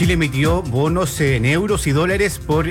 Chile emitió bonos en euros y dólares por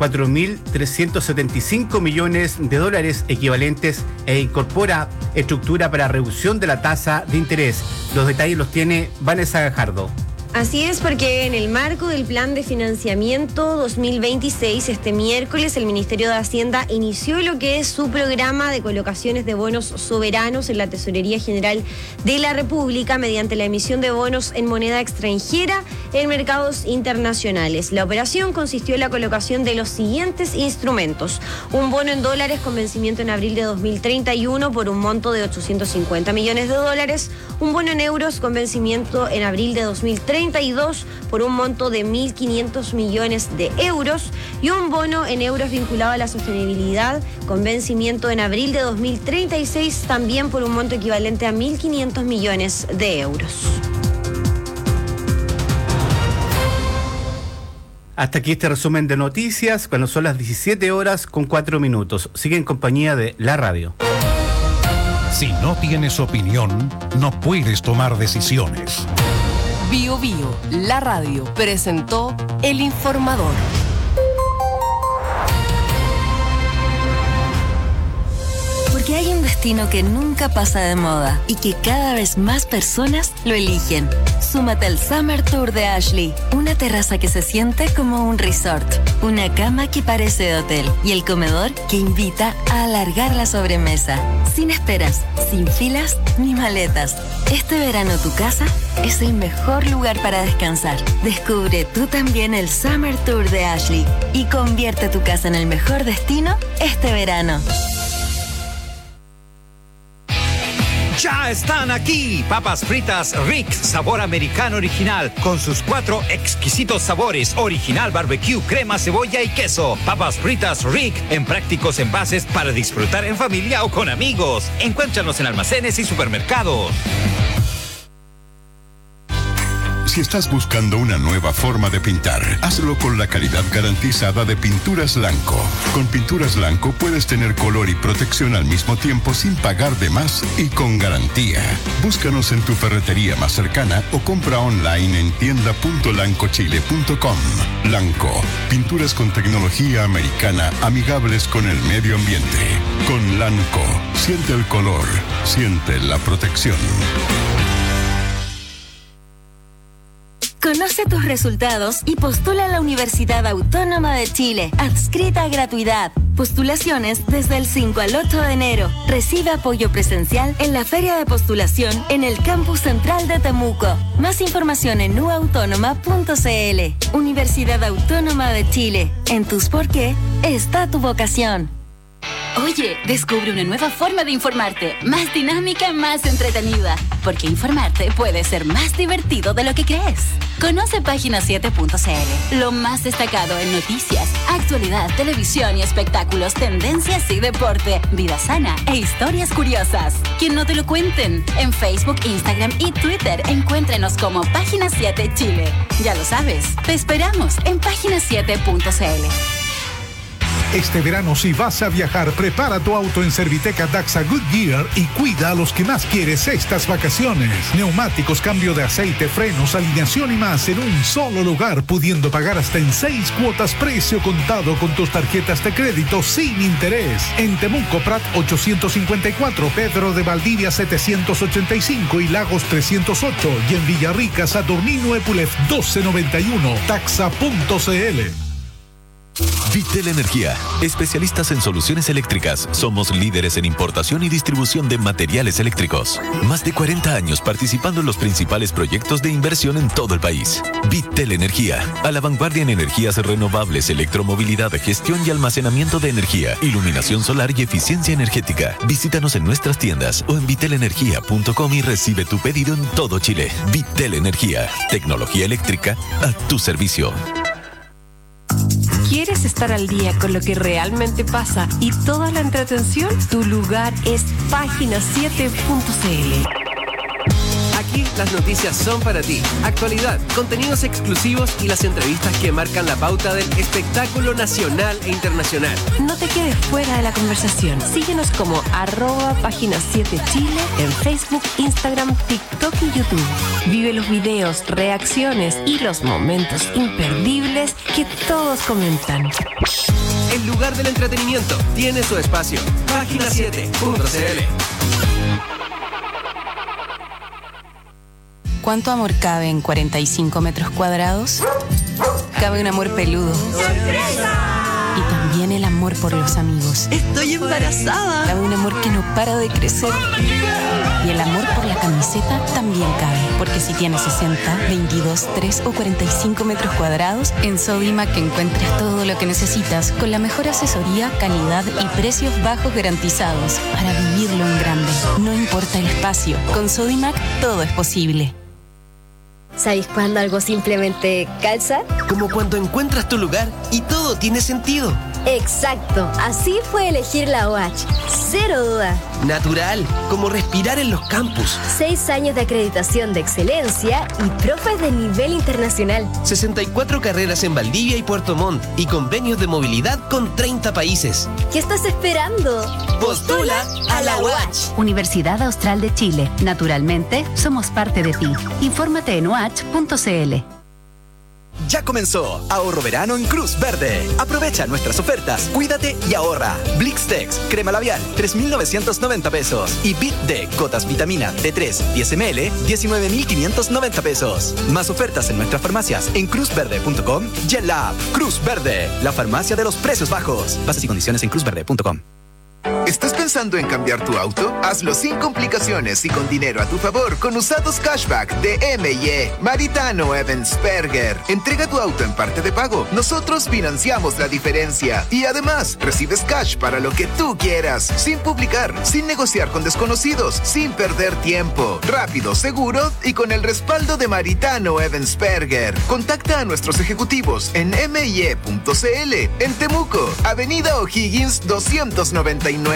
4.375 millones de dólares equivalentes e incorpora estructura para reducción de la tasa de interés. Los detalles los tiene Vanessa Gajardo. Así es, porque en el marco del Plan de Financiamiento 2026, este miércoles el Ministerio de Hacienda inició lo que es su programa de colocaciones de bonos soberanos en la Tesorería General de la República mediante la emisión de bonos en moneda extranjera en mercados internacionales. La operación consistió en la colocación de los siguientes instrumentos: un bono en dólares con vencimiento en abril de 2031 por un monto de 850 millones de dólares, un bono en euros con vencimiento en abril de 2032 por un monto de 1.500 millones de euros y un bono en euros vinculado a la sostenibilidad con vencimiento en abril de 2036 también por un monto equivalente a 1.500 millones de euros. Hasta aquí este resumen de noticias cuando son las 17:04. Sigue en compañía de la radio. Si no tienes opinión, no puedes tomar decisiones. Bio Bio, la radio, presentó El Informador. Porque hay un destino que nunca pasa de moda y que cada vez más personas lo eligen. Súmate al Summer Tour de Ashley. Una terraza que se siente como un resort, una cama que parece de hotel y el comedor que invita a alargar la sobremesa. Sin esperas, sin filas ni maletas. Este verano tu casa es el mejor lugar para descansar. Descubre tú también el Summer Tour de Ashley y convierte tu casa en el mejor destino este verano. ¡Ya están aquí! Papas fritas Rick, sabor americano original, con sus 4 exquisitos sabores: original, barbecue, crema, cebolla y queso. Papas fritas Rick, en prácticos envases para disfrutar en familia o con amigos. Encuéntranos en almacenes y supermercados. Si estás buscando una nueva forma de pintar, hazlo con la calidad garantizada de Pinturas Lanco. Con Pinturas Lanco puedes tener color y protección al mismo tiempo sin pagar de más y con garantía. Búscanos en tu ferretería más cercana o compra online en tienda.lancochile.com. Lanco, pinturas con tecnología americana amigables con el medio ambiente. Con Lanco, siente el color, siente la protección. Conoce tus resultados y postula a la Universidad Autónoma de Chile. Adscrita a gratuidad. Postulaciones desde el 5 al 8 de enero. Recibe apoyo presencial en la feria de postulación en el campus central de Temuco. Más información en uautónoma.cl. Universidad Autónoma de Chile. En tus por qué está tu vocación. Oye, descubre una nueva forma de informarte, más dinámica, más entretenida, porque informarte puede ser más divertido de lo que crees. Conoce Página7.cl, lo más destacado en noticias, actualidad, televisión y espectáculos, tendencias y deporte, vida sana e historias curiosas. Que no te lo cuenten. En Facebook, Instagram y Twitter, encuéntrenos como Página 7 Chile. Ya lo sabes, te esperamos en Página7.cl. Este verano, si vas a viajar, prepara tu auto en Serviteca Daxa Goodyear y cuida a los que más quieres estas vacaciones. Neumáticos, cambio de aceite, frenos, alineación y más en un solo lugar, pudiendo pagar hasta en 6 cuotas precio contado con tus tarjetas de crédito sin interés. En Temuco, Prat 854, Pedro de Valdivia 785 y Lagos 308. Y en Villarrica, Saturnino Epulef 1291. Taxa.cl. Vitel Energía, especialistas en soluciones eléctricas. Somos líderes en importación y distribución de materiales eléctricos. Más de 40 años participando en los principales proyectos de inversión en todo el país. Vitel Energía, a la vanguardia en energías renovables, electromovilidad, gestión y almacenamiento de energía, iluminación solar y eficiencia energética. Visítanos en nuestras tiendas o en vitelenergia.com y recibe tu pedido en todo Chile. Vitel Energía, tecnología eléctrica a tu servicio. ¿Quieres estar al día con lo que realmente pasa y toda la entretención? Tu lugar es Página7.cl. Aquí las noticias son para ti. Actualidad, contenidos exclusivos y las entrevistas que marcan la pauta del espectáculo nacional e internacional. No te quedes fuera de la conversación. Síguenos como @Página 7 Chile en Facebook, Instagram, TikTok y YouTube. Vive los videos, reacciones y los momentos imperdibles que todos comentan. El lugar del entretenimiento tiene su espacio. Página7.cl. ¿Cuánto amor cabe en 45 metros cuadrados? Cabe un amor peludo. Y también el amor por los amigos. ¡Estoy embarazada! Cabe un amor que no para de crecer. Y el amor por la camiseta también cabe. Porque si tienes 60, 22, 3 o 45 metros cuadrados, en Sodimac encuentras todo lo que necesitas con la mejor asesoría, calidad y precios bajos garantizados para vivirlo en grande. No importa el espacio, con Sodimac todo es posible. ¿Sabéis cuándo algo simplemente calza? Como cuando encuentras tu lugar y todo tiene sentido. Exacto, así fue elegir la OH. Cero duda. Natural, como respirar en los campus. 6 años de acreditación de excelencia y profes de nivel internacional. 64 carreras en Valdivia y Puerto Montt y convenios de movilidad con 30 países. ¿Qué estás esperando? ¡Postula a la UACH! Universidad Austral de Chile. Naturalmente, somos parte de ti. Infórmate en UACH.cl. Ya comenzó Ahorro Verano en Cruz Verde. Aprovecha nuestras ofertas, cuídate y ahorra. Blixtex, crema labial, 3.990 pesos. Y Bit D, gotas vitamina D3, 10 ml, 19.590 pesos. Más ofertas en nuestras farmacias en cruzverde.com y en la app Cruz Verde, la farmacia de los precios bajos. Bases y condiciones en cruzverde.com. ¿Estás pensando en cambiar tu auto? Hazlo sin complicaciones y con dinero a tu favor con usados cashback de M&E. Maritano Evansperger. Entrega tu auto en parte de pago. Nosotros financiamos la diferencia. Y además, recibes cash para lo que tú quieras. Sin publicar, sin negociar con desconocidos, sin perder tiempo. Rápido, seguro y con el respaldo de Maritano Evansperger. Contacta a nuestros ejecutivos en MIE.cl. En Temuco, Avenida O'Higgins 299.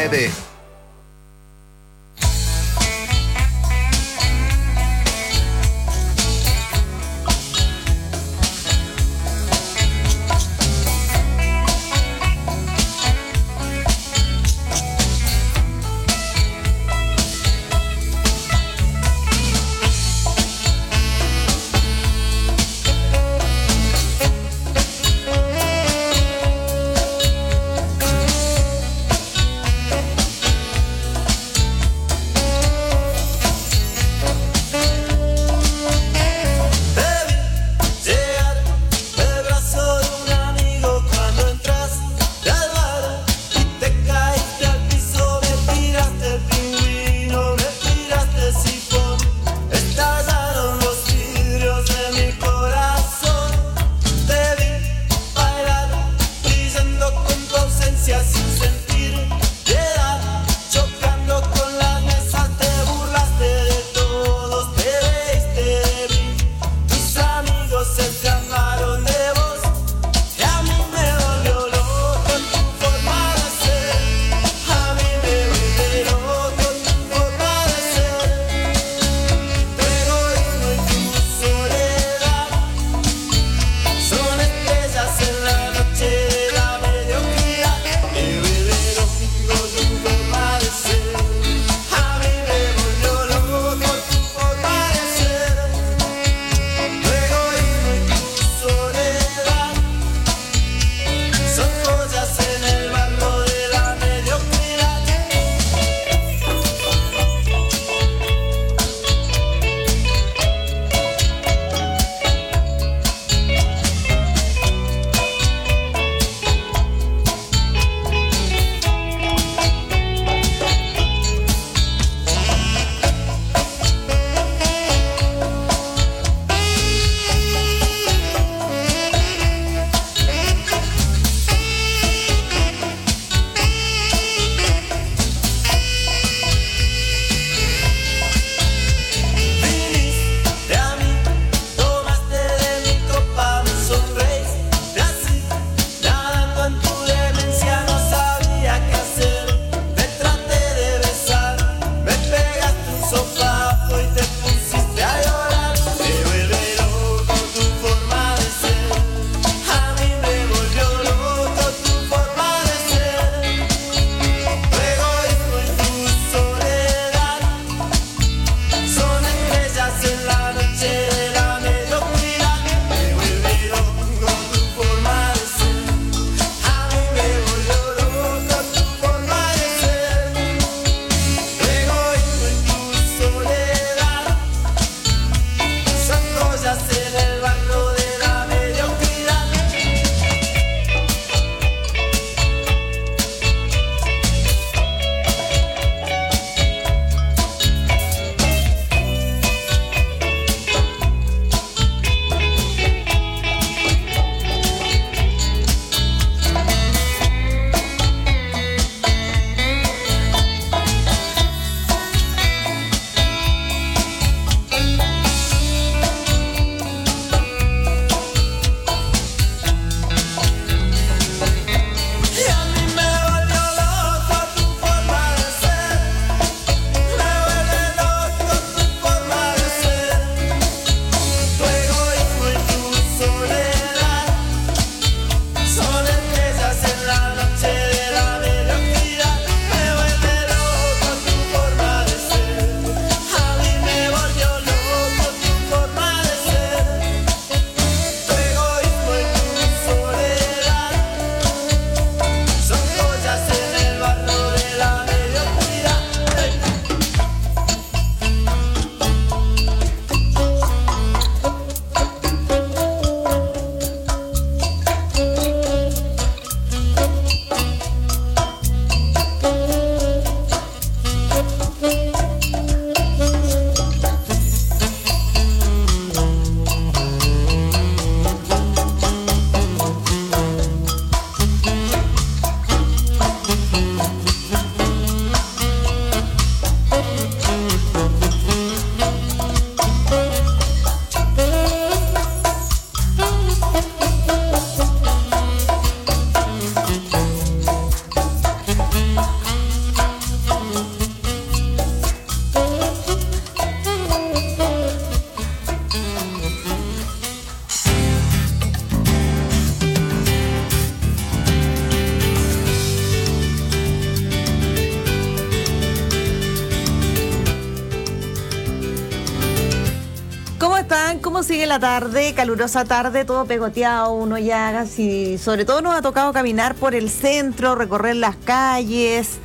¿Cómo sigue la tarde? Calurosa tarde, todo pegoteado, uno ya casi, sobre todo nos ha tocado caminar por el centro, recorrer las calles,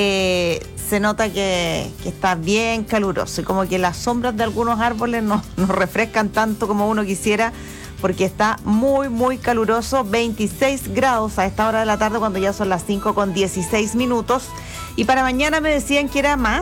se nota que está bien caluroso y como que las sombras de algunos árboles no refrescan tanto como uno quisiera, porque está muy, muy caluroso, 26 grados a esta hora de la tarde cuando ya son las 5:16. Y para mañana me decían que era más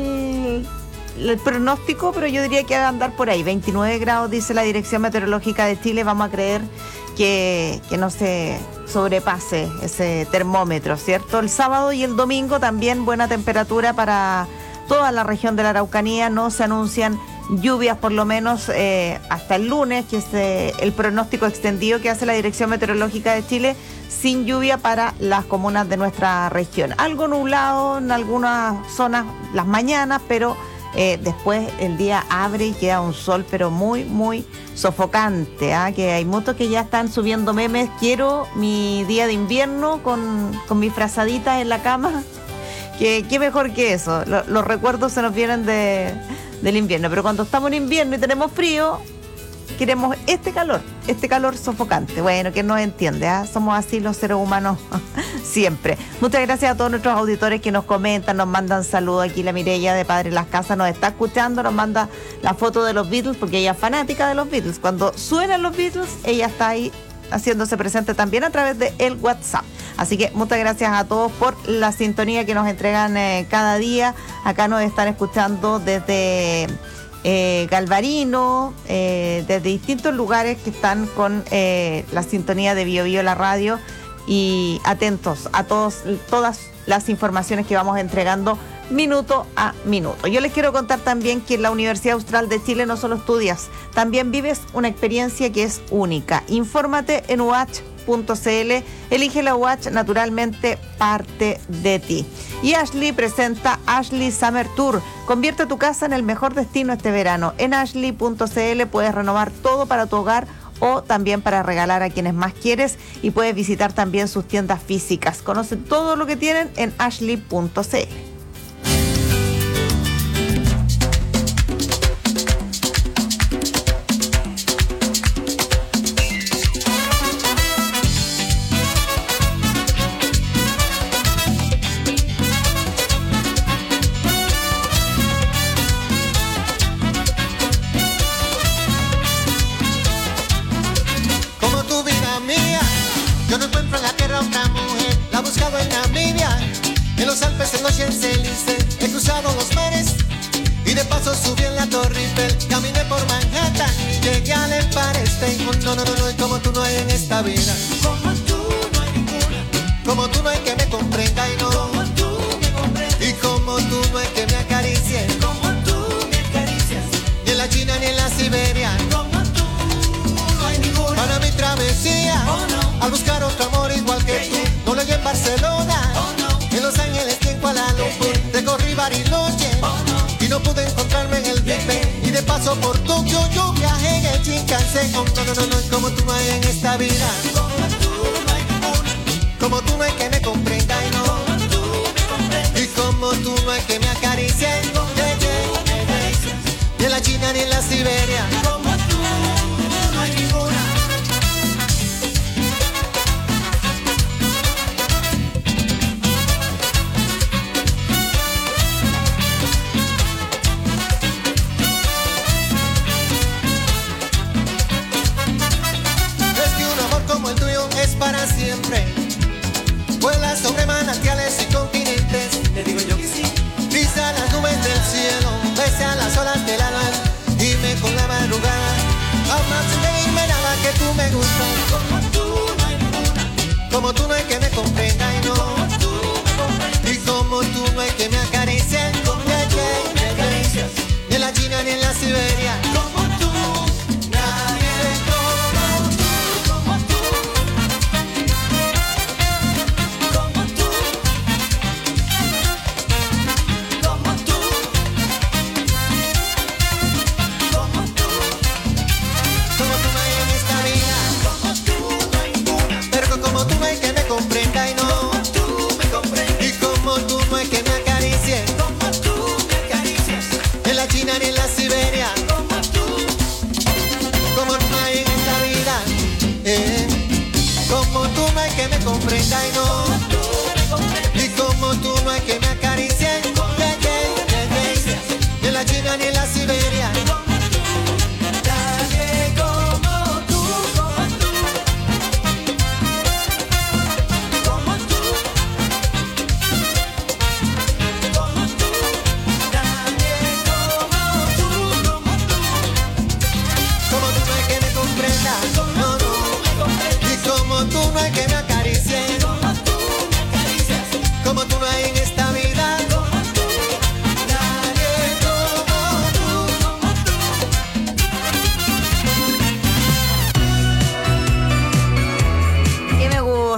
el pronóstico, pero yo diría que va a andar por ahí, 29 grados dice la Dirección Meteorológica de Chile. Vamos a creer que no se sobrepase ese termómetro, ¿cierto? El sábado y el domingo también buena temperatura para toda la región de la Araucanía, no se anuncian lluvias por lo menos hasta el lunes, que es el pronóstico extendido que hace la Dirección Meteorológica de Chile, sin lluvia para las comunas de nuestra región. Algo nublado en algunas zonas las mañanas, pero después el día abre y queda un sol, pero muy, muy sofocante, que hay muchos que ya están subiendo memes. Quiero mi día de invierno con mis frazaditas en la cama. ¿Qué mejor que eso? Los recuerdos se nos vienen del invierno, pero cuando estamos en invierno y tenemos frío, queremos este calor sofocante. Bueno, ¿quién nos entiende? Somos así los seres humanos siempre. Muchas gracias a todos nuestros auditores que nos comentan, nos mandan saludos. Aquí la Mireya de Padre Las Casas nos está escuchando, nos manda la foto de los Beatles, porque ella es fanática de los Beatles. Cuando suenan los Beatles, ella está ahí haciéndose presente también a través de el WhatsApp. Así que muchas gracias a todos por la sintonía que nos entregan cada día. Acá nos están escuchando desde Galvarino, desde distintos lugares que están con la sintonía de Bio Bio la radio, y atentos a todas las informaciones que vamos entregando minuto a minuto. Yo les quiero contar también que en la Universidad Austral de Chile no solo estudias, también vives una experiencia que es única. Infórmate en UH.cl, elige la UH, naturalmente parte de ti. Y Ashley presenta Ashley Summer Tour. Convierte tu casa en el mejor destino este verano. En ashley.cl puedes renovar todo para tu hogar o también para regalar a quienes más quieres, y puedes visitar también sus tiendas físicas. Conoce todo lo que tienen en ashley.cl. He cruzado los mares y de paso subí en la Torre Eiffel. Caminé por Manhattan y llegué al Empire State. No, como tú no hay en esta vida. Como tú no hay ninguna. Como tú no hay que me comprenda y no. Como tú me comprendes. Y como tú no hay que me acaricie. Como tú me acaricias. Ni en la China ni en la Siberia. Como tú no hay ninguna. Para mi travesía, al buscar otro amor igual que tú. No lo llegué en Barcelona, en Los Ángeles y en Kuala Lumpur. Recorrí Bariloche y no pude encontrarme en el Big Ben. Y de paso por Tokio yo viajé en el Shinkansen. No, como tú no hay en esta vida. Como tú no hay ninguna. Como tú no hay que me comprenda y no. Como tú me comprendes. Y como tú no hay que me acaricie. Ni en la China ni en la Siberia. Como tú no hay ninguna.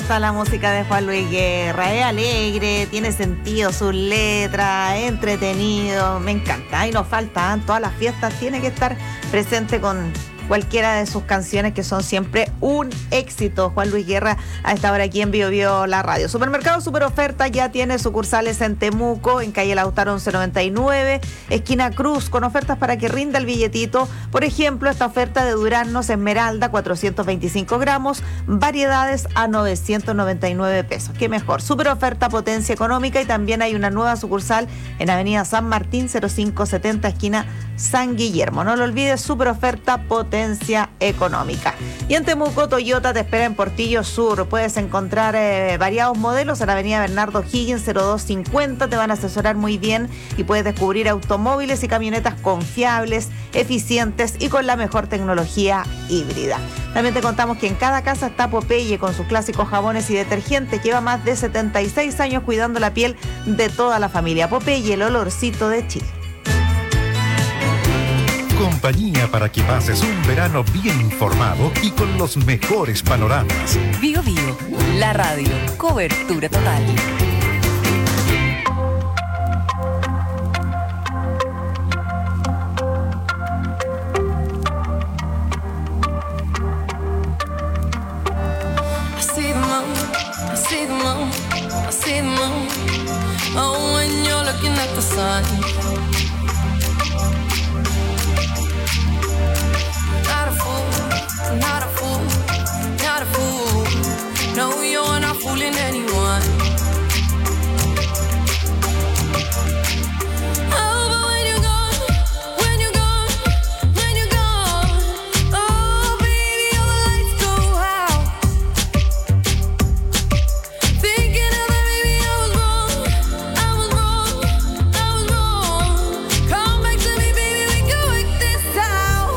encanta la música de Juan Luis Guerra, es alegre, tiene sentido sus letras, es entretenido, me encanta. Y nos falta, en todas las fiestas tiene que estar presente con cualquiera de sus canciones que son siempre un éxito. Juan Luis Guerra a esta hora aquí en Bio Bio la radio. Supermercado Super Oferta ya tiene sucursales en Temuco, en calle Lautaro 1199, esquina Cruz, con ofertas para que rinda el billetito. Por ejemplo, esta oferta de duraznos Esmeralda, 425 gramos, variedades a 999 pesos. Qué mejor. Super Oferta Potencia Económica, y también hay una nueva sucursal en Avenida San Martín 0570, esquina San Guillermo. No lo olvides, Super Oferta Potencia Económica. Y en Temuco, Toyota te espera en Portillo Sur. Puedes encontrar variados modelos en la avenida Bernardo Higgins 0250. Te van a asesorar muy bien y puedes descubrir automóviles y camionetas confiables, eficientes y con la mejor tecnología híbrida. También te contamos que en cada casa está Popeye con sus clásicos jabones y detergentes. Lleva más de 76 años cuidando la piel de toda la familia. Popeye, el olorcito de Chile. Compañía para que pases un verano bien informado y con los mejores panoramas. Bio Bio, la radio, cobertura total. I see the moon. Oh, when you're looking at the sun. Not a fool, not a fool. No, you're not fooling anyone. Oh, but when you're gone, when you're gone, when you're gone, oh, baby, all the lights go out. Thinking of that, baby, I was wrong. Come back to me, baby, we can work this out.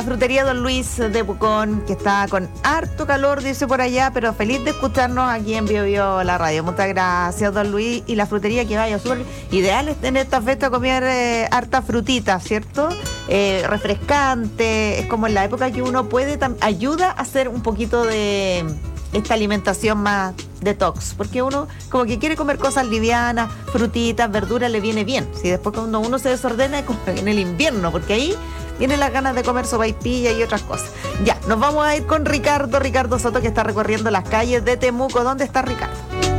la frutería Don Luis de Pucón, que está con harto calor, dice por allá, pero feliz de escucharnos aquí en Bio Bio la radio. Muchas gracias, Don Luis. Y la frutería que vaya súper ideal en esta fecha comer harta frutita, ¿cierto? Refrescante, es como en la época que uno puede, ayuda a hacer un poquito de esta alimentación más detox, porque uno como que quiere comer cosas livianas, frutitas, verduras, le viene bien. Si después cuando uno se desordena es como en el invierno, porque ahí vienen las ganas de comer sopaipilla y otras cosas. Ya, nos vamos a ir con Ricardo Soto, que está recorriendo las calles de Temuco. ¿Dónde está Ricardo?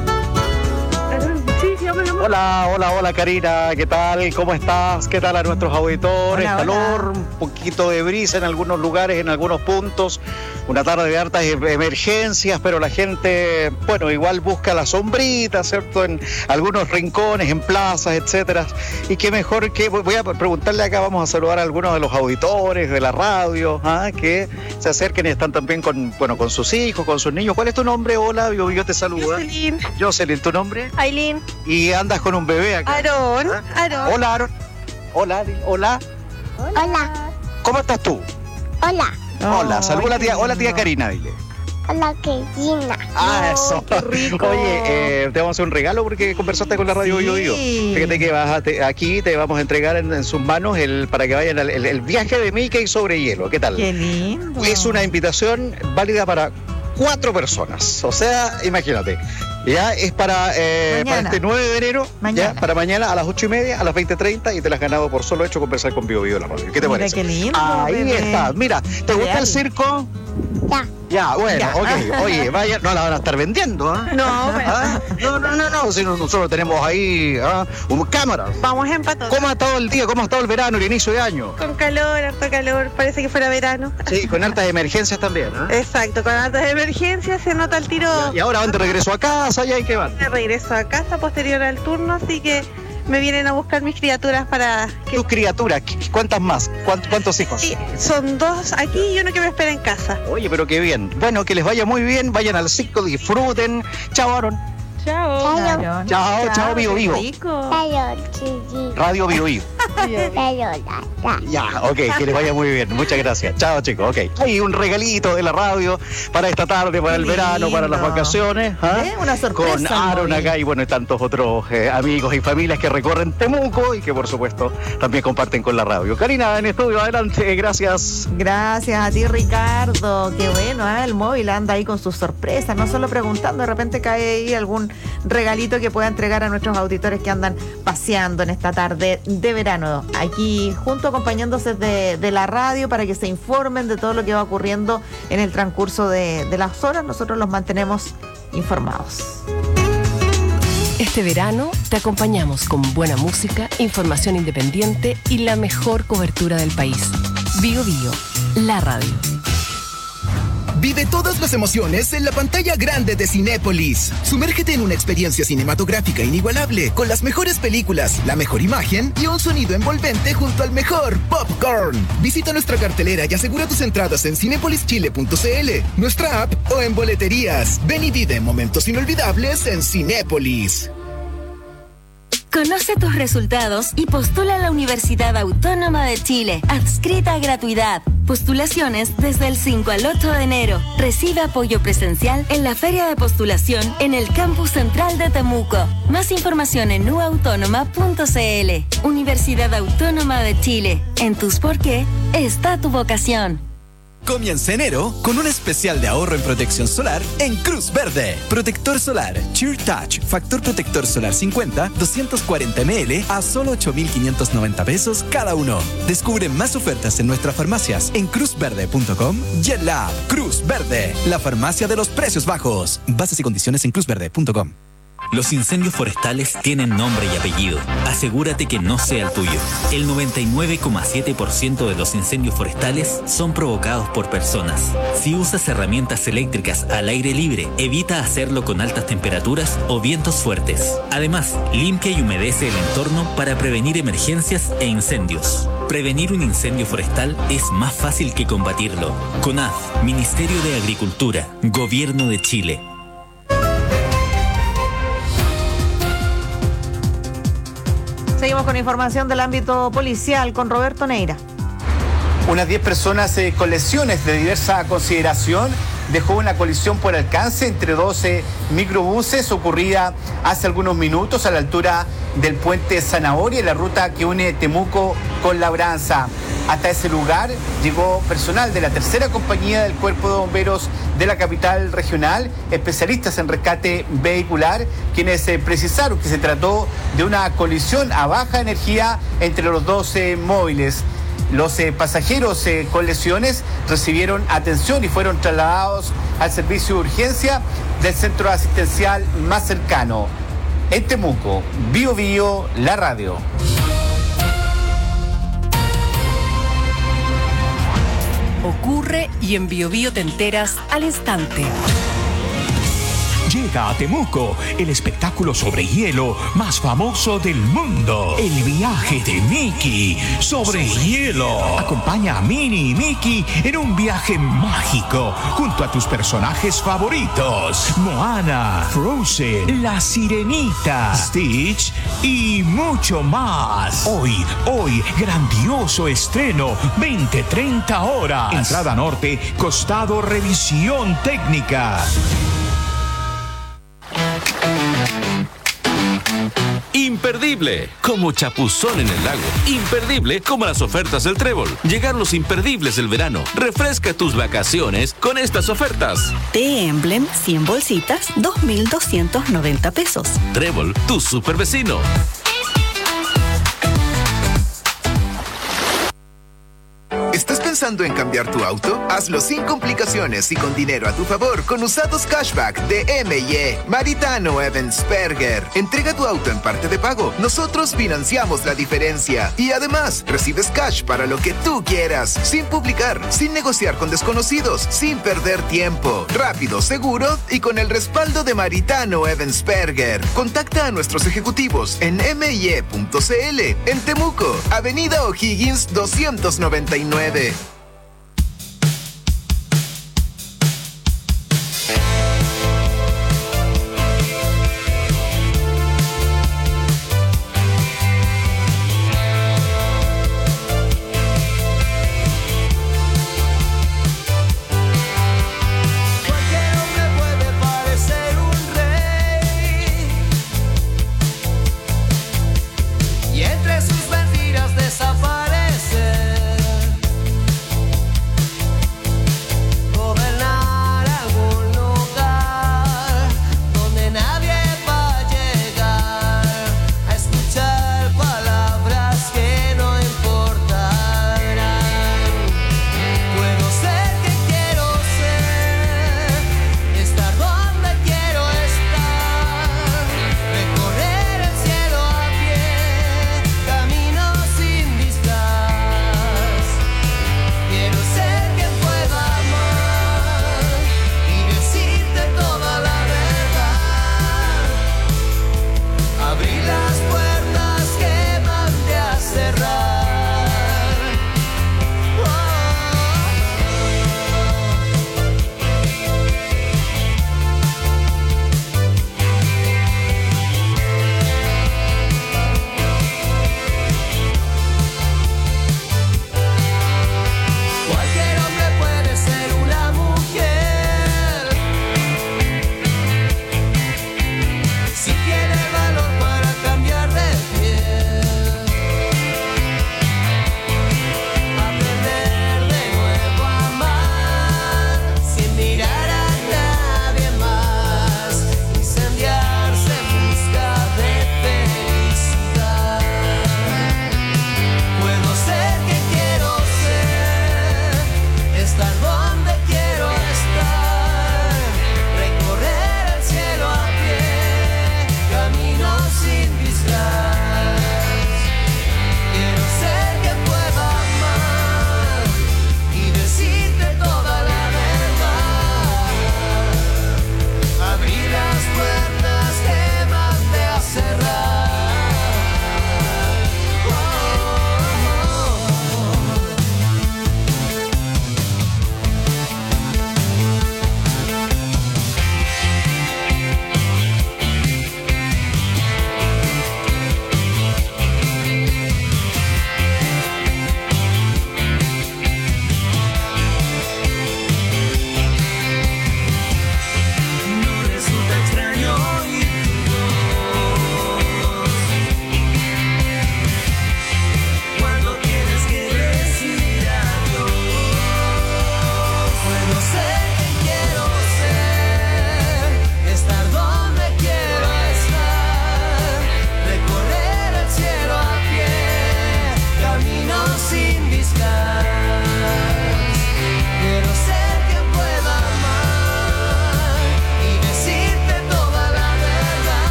Hola Karina, ¿qué tal? ¿Cómo estás? ¿Qué tal a nuestros auditores? Hola, Calor, un poquito de brisa en algunos lugares, en algunos puntos, una tarde de hartas emergencias, pero la gente, bueno, igual busca la sombrita, ¿cierto? En algunos rincones, en plazas, etcétera. Y qué mejor que, voy a preguntarle acá, vamos a saludar a algunos de los auditores de la radio, que se acerquen y están también con sus hijos, con sus niños. ¿Cuál es tu nombre? Hola, yo te saluda. Jocelyn, ¿tu nombre? Aileen. Y andas con un bebé acá. Aarón. Hola, Aarón. Hola. Hola. ¿Cómo estás tú? Hola, saluda a la tía. Hola, tía Karina, dile. Hola, Karina. Eso. Qué rico. Oye, te vamos a hacer un regalo porque conversaste con la radio Bio Bio. Fíjate que aquí te vamos a entregar en sus manos para que vayan el viaje de Mickey sobre hielo. ¿Qué tal? Qué lindo. Es una invitación válida para 4 personas. O sea, imagínate. Ya es para este 9 de enero, ya, para mañana a las 8:30, a las 20:30, y te las has ganado por solo hecho conversar con Bio Bio la radio. ¿Qué te parece? Qué lindo, ahí bebé. está. Mira, ¿te gusta el circo? Ya, bueno, Ya. ok. Oye, vaya, no la van a estar vendiendo, ¿ah? No, pero- No, si nosotros tenemos ahí cámaras. Vamos en pato. ¿Cómo ha estado el día? ¿Cómo ha estado el verano, el inicio de año? Con calor, harto calor, parece que fuera verano. Sí, con hartas emergencias también, ¿ah? Exacto, con hartas emergencias se nota el tiro. Y ahora van de regreso a casa, ¿y qué van? De regreso a casa posterior al turno, así que me vienen a buscar mis criaturas para que... ¿Tus criaturas? ¿Cuántas más? ¿Cuántos hijos? Sí, son 2 aquí y uno que me espera en casa. Oye, pero qué bien. Bueno, que les vaya muy bien, vayan al circo, disfruten. Chao, Aaron. Chao. Chao, Bio Bio. Radio Bio Bio. Ya, ok, que les vaya muy bien. Muchas gracias. Chao, chicos, ok. Hay un regalito de la radio para esta tarde, para el verano, para las vacaciones. Una sorpresa. Con Aaron acá y bueno, y tantos otros amigos y familias que recorren Temuco y que por supuesto también comparten con la radio. Karina, en estudio, adelante, gracias. Gracias a ti, Ricardo. Qué bueno, el móvil anda ahí con sus sorpresas, no solo preguntando, de repente cae ahí algún regalito que pueda entregar a nuestros auditores que andan paseando en esta tarde de verano, aquí junto, acompañándose de la radio para que se informen de todo lo que va ocurriendo en el transcurso de las horas. Nosotros los mantenemos informados. Este verano te acompañamos con buena música, información independiente y la mejor cobertura del país. Bio Bio, la radio. Vive todas las emociones en la pantalla grande de Cinépolis. Sumérgete en una experiencia cinematográfica inigualable, con las mejores películas, la mejor imagen y un sonido envolvente junto al mejor popcorn. Visita nuestra cartelera y asegura tus entradas en cinepolischile.cl, nuestra app o en boleterías. Ven y vive momentos inolvidables en Cinépolis. Conoce tus resultados y postula a la Universidad Autónoma de Chile, adscrita a gratuidad. Postulaciones desde el 5 al 8 de enero. Recibe apoyo presencial en la Feria de Postulación en el Campus Central de Temuco. Más información en uautónoma.cl. Universidad Autónoma de Chile. En tus por qué está tu vocación. Comienza enero con un especial de ahorro en protección solar en Cruz Verde. Protector solar Cheer Touch, factor protector solar 50, 240 ml a solo 8.590 pesos cada uno. Descubre más ofertas en nuestras farmacias en cruzverde.com y en la app Cruz Verde, la farmacia de los precios bajos. Bases y condiciones en cruzverde.com. Los incendios forestales tienen nombre y apellido. Asegúrate que no sea el tuyo. El 99,7% de los incendios forestales son provocados por personas. Si usas herramientas eléctricas al aire libre, evita hacerlo con altas temperaturas o vientos fuertes. Además, limpia y humedece el entorno para prevenir emergencias e incendios. Prevenir un incendio forestal es más fácil que combatirlo. CONAF, Ministerio de Agricultura, Gobierno de Chile. Seguimos con información del ámbito policial con Roberto Neira. Unas 10 personas con lesiones de diversa consideración dejó una colisión por alcance entre 12 microbuses ocurrida hace algunos minutos a la altura del puente Zanahoria, en la ruta que une Temuco con Labranza. Hasta ese lugar llegó personal de la tercera compañía del Cuerpo de Bomberos de la capital regional, especialistas en rescate vehicular, quienes precisaron que se trató de una colisión a baja energía entre los 12 móviles. Los pasajeros con lesiones recibieron atención y fueron trasladados al servicio de urgencia del centro asistencial más cercano. En Temuco, Bio Bio, la radio. Ocurre y en Bio Bio te enteras al instante. Llega a Temuco el espectáculo sobre hielo más famoso del mundo. El viaje de Mickey sobre hielo. Acompaña a Minnie y Mickey en un viaje mágico junto a tus personajes favoritos. Moana, Frozen, La Sirenita, Stitch y mucho más. Hoy, grandioso estreno, 20-30 horas. Entrada norte, costado revisión técnica. Imperdible, como chapuzón en el lago. Imperdible, como las ofertas del Trébol. Llegaron los imperdibles del verano. Refresca tus vacaciones con estas ofertas. Té Emblem, 100 bolsitas, 2.290 pesos. Trébol, tu super vecino. ¿Estás pensando en cambiar tu auto? Hazlo sin complicaciones y con dinero a tu favor con Usados Cashback de M&E. Maritano Evansperger. Entrega tu auto en parte de pago. Nosotros financiamos la diferencia. Y además, recibes cash para lo que tú quieras. Sin publicar, sin negociar con desconocidos, sin perder tiempo. Rápido, seguro y con el respaldo de Maritano Evansperger. Contacta a nuestros ejecutivos en MIE.cl. En Temuco, Avenida O'Higgins 299.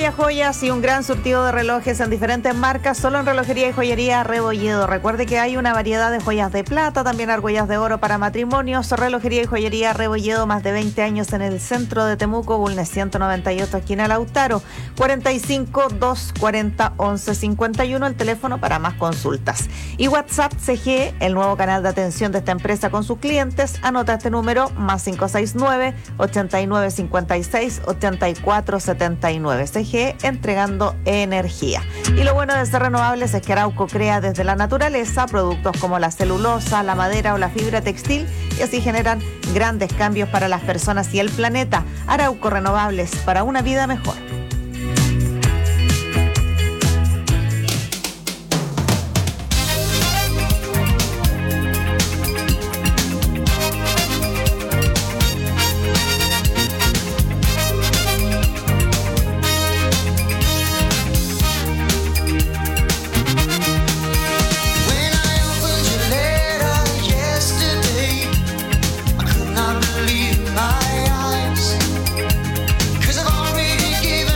Joyas y un gran surtido de relojes en diferentes marcas, solo en Relojería y Joyería Rebolledo. Recuerde que hay una variedad de joyas de plata, también argollas de oro para matrimonios. Relojería y Joyería Rebolledo, más de 20 años en el centro de Temuco, Bulnes 198, esquina Lautaro, 45-240-1151, el teléfono para más consultas. Y WhatsApp CG, el nuevo canal de atención de esta empresa con sus clientes. Anota este número, más 569-8956-8479. CG, entregando energía. Y lo bueno de ser renovables es que Arauco crea desde la naturaleza productos como la celulosa, la madera o la fibra textil, y así generan grandes cambios para las personas y el planeta. Arauco Renovables, para una vida mejor. Believe my eyes, 'cause I've already given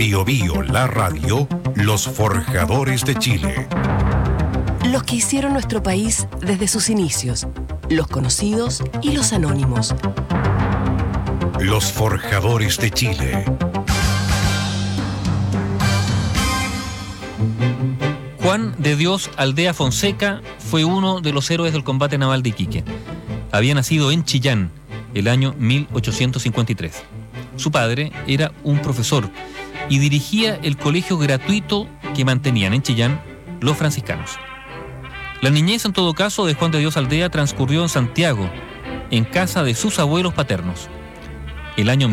Bio Bio, la radio, los forjadores de Chile. Los que hicieron nuestro país desde sus inicios, los conocidos y los anónimos. Los forjadores de Chile. Juan de Dios Aldea Fonseca fue uno de los héroes del combate naval de Iquique. Había nacido en Chillán el año 1853. Su padre era un profesor y dirigía el colegio gratuito que mantenían en Chillán los franciscanos. La niñez, en todo caso, de Juan de Dios Aldea transcurrió en Santiago, en casa de sus abuelos paternos. El año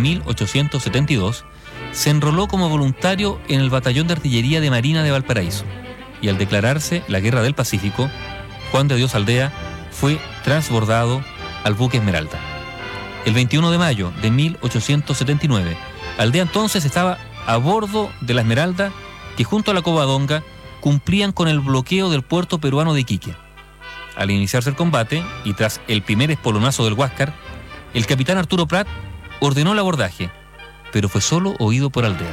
1872 se enroló como voluntario en el Batallón de Artillería de Marina de Valparaíso y al declararse la Guerra del Pacífico, Juan de Dios Aldea fue transbordado al buque Esmeralda. El 21 de mayo de 1879, Aldea entonces estaba a bordo de la Esmeralda, que junto a la Covadonga cumplían con el bloqueo del puerto peruano de Iquique. Al iniciarse el combate, y tras el primer espolonazo del Huáscar, el capitán Arturo Prat ordenó el abordaje, pero fue solo oído por Aldea.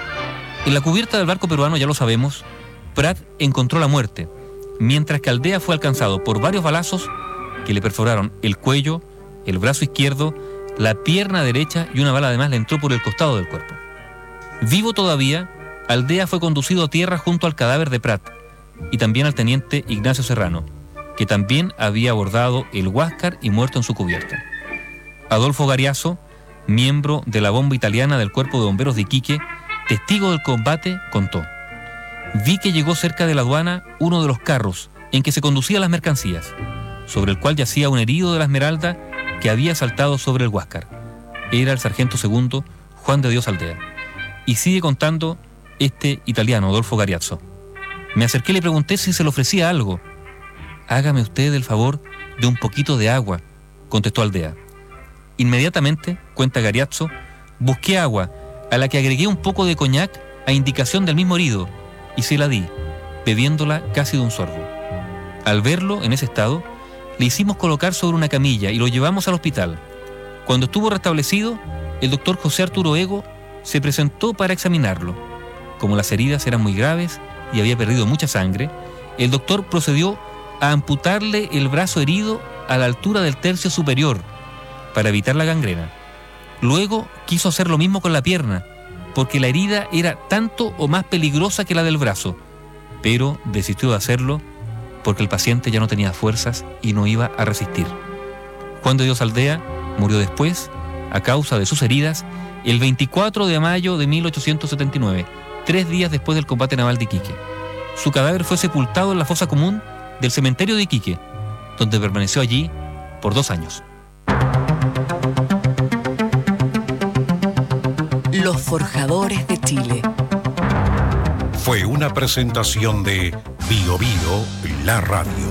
En la cubierta del barco peruano, ya lo sabemos, Prat encontró la muerte, mientras que Aldea fue alcanzado por varios balazos que le perforaron el cuello, el brazo izquierdo, la pierna derecha y una bala además le entró por el costado del cuerpo. Vivo todavía, Aldea fue conducido a tierra junto al cadáver de Prat y también al teniente Ignacio Serrano, que también había abordado el Huáscar y muerto en su cubierta. Adolfo Gariazo, miembro de la bomba italiana del Cuerpo de Bomberos de Iquique, testigo del combate, contó: vi que llegó cerca de la aduana uno de los carros en que se conducían las mercancías, sobre el cual yacía un herido de la Esmeralda que había saltado sobre el Huáscar. Era el sargento segundo Juan de Dios Aldea. Y sigue contando este italiano, Adolfo Gariazzo: me acerqué y le pregunté si se le ofrecía algo. Hágame usted el favor de un poquito de agua, contestó Aldea. Inmediatamente, cuenta Gariazzo, busqué agua, a la que agregué un poco de coñac a indicación del mismo herido, y se la di, bebiéndola casi de un sorbo. Al verlo en ese estado, le hicimos colocar sobre una camilla y lo llevamos al hospital. Cuando estuvo restablecido, el doctor José Arturo Ego se presentó para examinarlo. Como las heridas eran muy graves y había perdido mucha sangre, el doctor procedió a amputarle el brazo herido a la altura del tercio superior para evitar la gangrena. Luego quiso hacer lo mismo con la pierna, porque la herida era tanto o más peligrosa que la del brazo, pero desistió de hacerlo porque el paciente ya no tenía fuerzas y no iba a resistir. Juan de Dios Aldea murió después, a causa de sus heridas, el 24 de mayo de 1879, 3 días después del combate naval de Iquique. Su cadáver fue sepultado en la fosa común del cementerio de Iquique, donde permaneció allí por 2 años. Los forjadores de Chile. Fue una presentación de Bio Bio, la radio.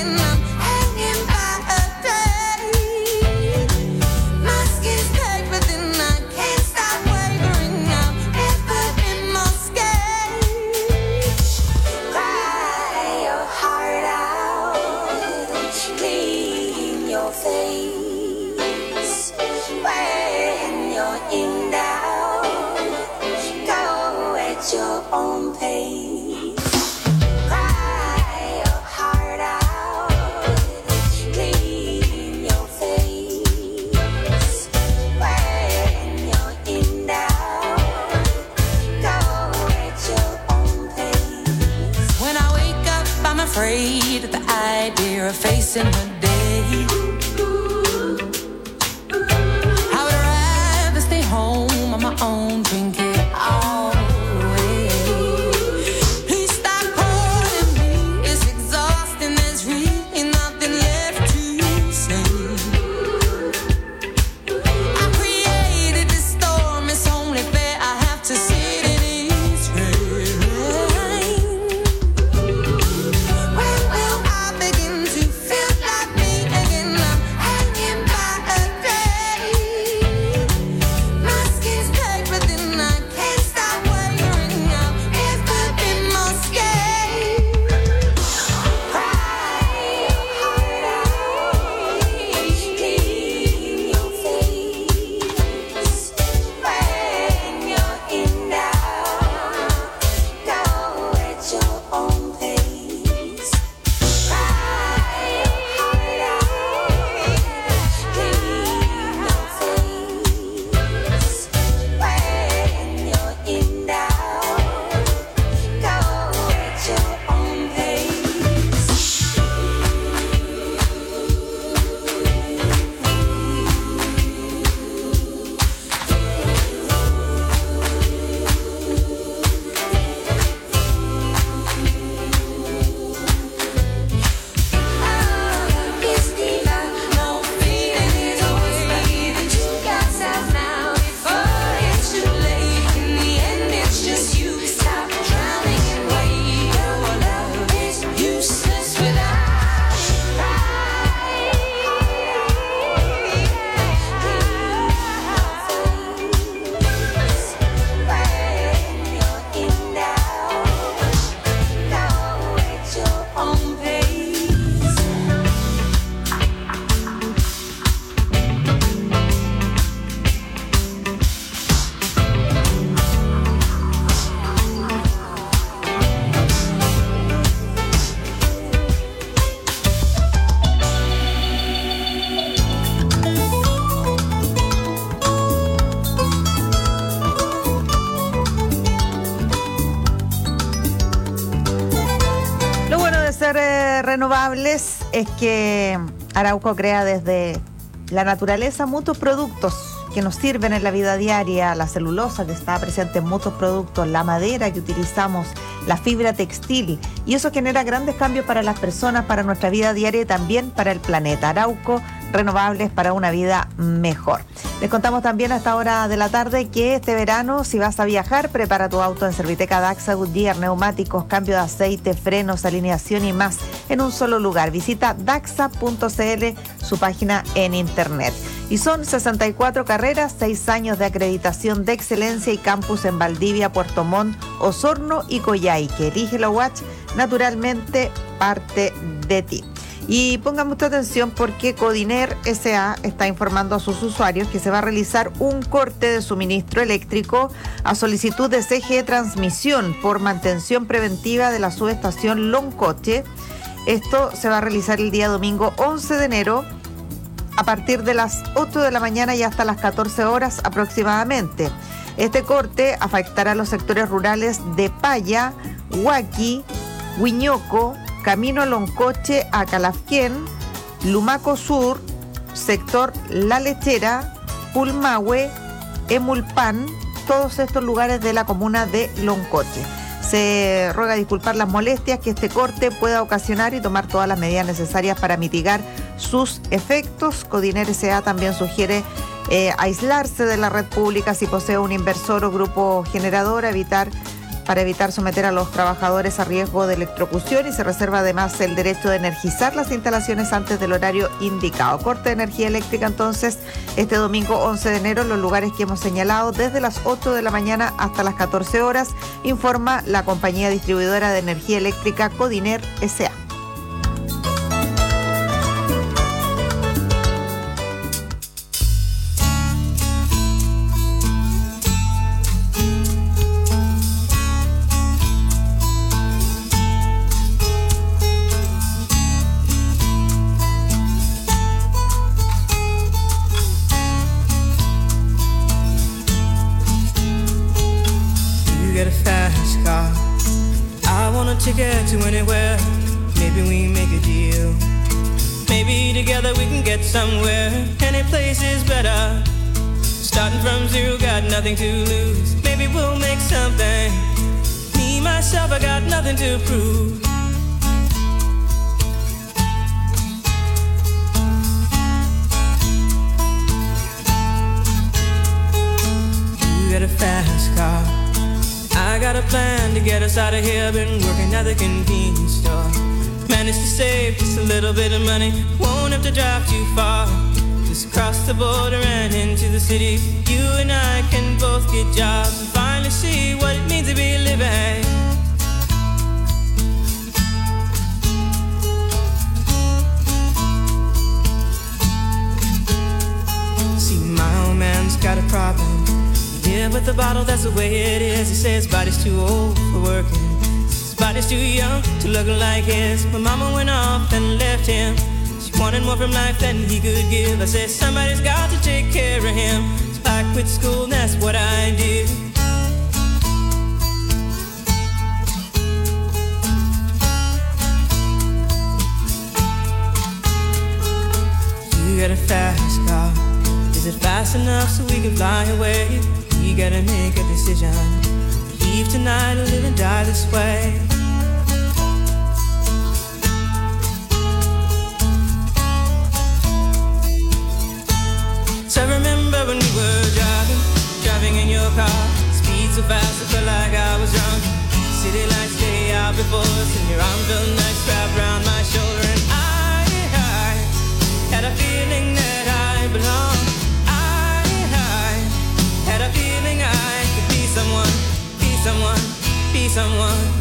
But afraid at the idea of facing the day. I would rather stay home on my own, drink it all away. Please stop calling me, it's exhausting, there's really nothing left to say. I created this storm, it's only fair I have to sit in its rain. When will I begin to feel like me again? I'm hanging by a thread. My skin's tight, but then I can't stop wondering I'll never be more scared. Cry your heart out, clean your face. When you're in doubt, go at your own pace. Cry your heart out, clean your face. When you're in doubt, go at your own pace. It's deep, I know feeling is a way that you guys have now. Before it's too late, in the end it's just you. Stop drowning in weight. Your love is useless without pride. When you're in doubt, go at your own pace. Lo bueno de ser renovables es que Arauco crea desde la naturaleza muchos productos que nos sirven en la vida diaria, la celulosa que está presente en muchos productos, la madera que utilizamos, la fibra textil, y eso genera grandes cambios para las personas, para nuestra vida diaria y también para el planeta. Arauco, renovables para una vida mejor. Les contamos también a esta hora de la tarde que este verano, si vas a viajar, prepara tu auto en Serviteca Daxa Goodyear, neumáticos, cambio de aceite, frenos, alineación y más en un solo lugar. Visita daxa.cl, su página en internet. Y son 64 carreras, 6 años de acreditación de excelencia y campus en Valdivia, Puerto Montt, Osorno y Coyhaique. Elígelo Watch, naturalmente parte de ti. Y pongan mucha atención porque Codiner S.A. está informando a sus usuarios que se va a realizar un corte de suministro eléctrico a solicitud de CGE Transmisión por mantención preventiva de la subestación Loncoche. Esto se va a realizar el día domingo 11 de enero a partir de las 8 de la mañana y hasta las 14 horas aproximadamente. Este corte afectará a los sectores rurales de Paya, Huaki, Huiñoco, Camino Loncoche a Calafquén, Lumaco Sur, sector La Lechera, Pulmahue, Emulpan, todos estos lugares de la comuna de Loncoche. Se ruega disculpar las molestias que este corte pueda ocasionar y tomar todas las medidas necesarias para mitigar sus efectos. Codiner S.A. también sugiere aislarse de la red pública si posee un inversor o grupo generador, para evitar someter a los trabajadores a riesgo de electrocución, y se reserva además el derecho de energizar las instalaciones antes del horario indicado. Corte de energía eléctrica entonces este domingo 11 de enero en los lugares que hemos señalado desde las 8 de la mañana hasta las 14 horas, informa la compañía distribuidora de energía eléctrica Codiner S.A. ticket to anywhere. maybe we make a deal. Maybe together we can get somewhere. Any place is better. Starting from zero, got nothing to lose. Maybe we'll make something. Me, myself, I got nothing to prove. You got a fast car. I got a plan to get us out of here. Been working at the convenience store. Managed to save just a little bit of money. Won't have to drive too far. Just cross the border and into the city. You and I can both get jobs and finally see what it means to be living. See, my old man's got a problem. Yeah, with the bottle, that's the way it is. He says his body's too old for working. His body's too young to look like his. My mama went off and left him. Wanted more from life than he could give. I said somebody's got to take care of him. So I quit school and that's what I did. You got a fast car. Is it fast enough so we can fly away? You gotta make a decision. Leave tonight or live and die this way. I remember when we were driving in your car. Speed so fast, I felt like I was drunk. City lights stay out before us, and your arm felt nice wrapped around my shoulder. And I had a feeling that I belonged. I had a feeling I could be someone, be someone, be someone.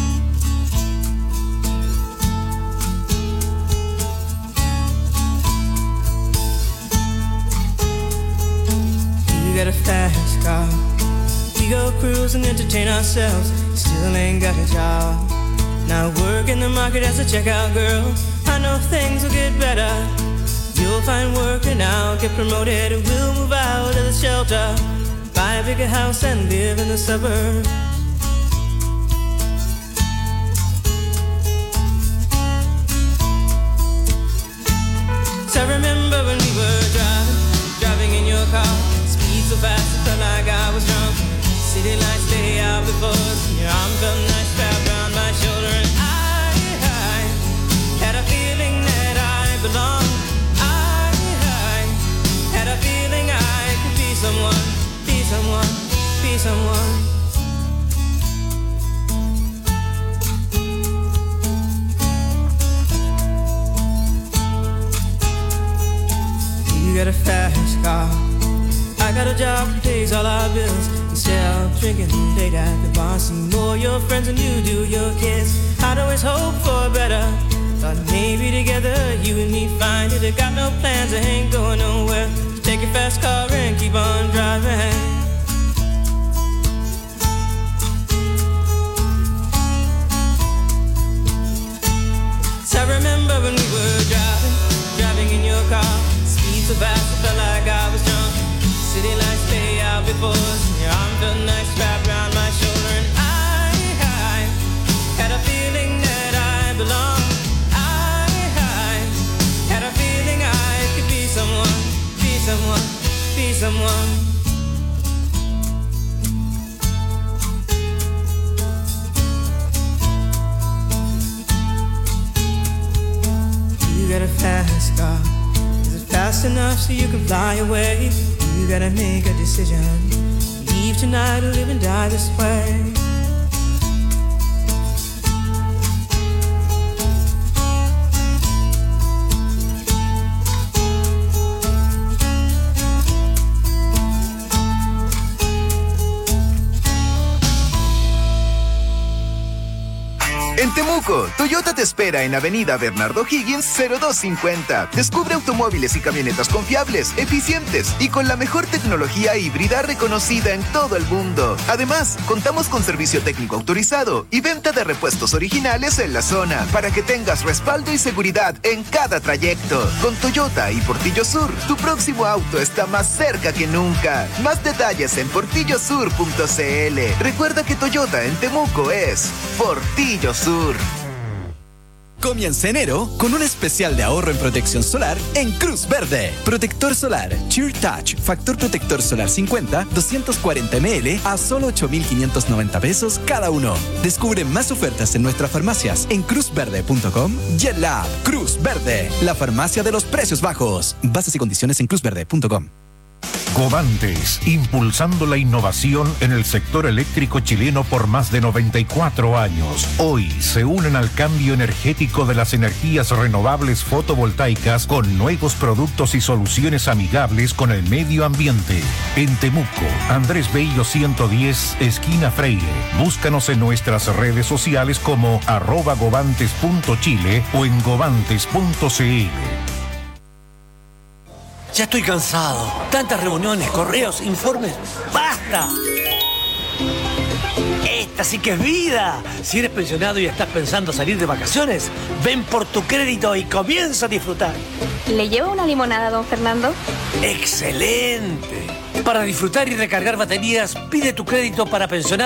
Got a fast car. We go cruise and entertain ourselves. Still ain't got a job. Now work in the market as a checkout girl. I know things will get better. You'll find work and I'll get promoted. We'll move out of the shelter, buy a bigger house and live in the suburbs. So I remember when we were driving in your car. So fast, it felt like I was drunk. City lights lay out before us, and your arm felt nice wrapped around my shoulder. And I had a feeling that I belonged. I had a feeling I could be someone, be someone, be someone. You got a fast car. I got a job that pays all our bills. Instead of drinking late at the bar, see more your friends than you do your kids. I'd always hope for better. Thought maybe together you and me find it. I got no plans, I ain't going nowhere. So take your fast car and keep on driving. So I remember when we were driving in your car. Speed so fast, I felt like I was drunk. City lights stay out before us, and your arm felt nice wrapped around my shoulder. And I had a feeling that I belonged. I had a feeling I could be someone, be someone, be someone. You got a fast car. Is it fast enough so you can fly away? You gotta make a decision. Leave tonight or live and die this way. En Temuco, Toyota te espera en Avenida Bernardo Higgins 0250. Descubre automóviles y camionetas confiables, eficientes y con la mejor tecnología híbrida reconocida en todo el mundo. Además, contamos con servicio técnico autorizado y venta de repuestos originales en la zona para que tengas respaldo y seguridad en cada trayecto. Con Toyota y Portillo Sur, tu próximo auto está más cerca que nunca. Más detalles en portillosur.cl. Recuerda que Toyota en Temuco es Portillo Sur. Comienza enero con un especial de ahorro en protección solar en Cruz Verde. Protector solar Cheer Touch, factor protector solar 50, 240 ml a solo 8,590 pesos cada uno. Descubre más ofertas en nuestras farmacias en cruzverde.com y en la app Cruz Verde, la farmacia de los precios bajos. Bases y condiciones en cruzverde.com. Covantes, impulsando la innovación en el sector eléctrico chileno por más de 94 años. Hoy se unen al cambio energético de las energías renovables fotovoltaicas con nuevos productos y soluciones amigables con el medio ambiente. En Temuco, Andrés Bello 110, esquina Freire. Búscanos en nuestras redes sociales como @govantes.chile o en govantes.cl. Ya estoy cansado. Tantas reuniones, correos, informes. ¡Basta! Esta sí que es vida. Si eres pensionado y estás pensando salir de vacaciones, ven por tu crédito y comienza a disfrutar. ¿Le llevo una limonada, don Fernando? ¡Excelente! Para disfrutar y recargar baterías, pide tu crédito para pensionados